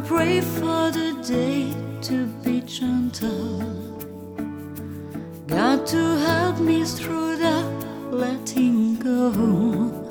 pray for the day to be gentle. God to help me through the letting go.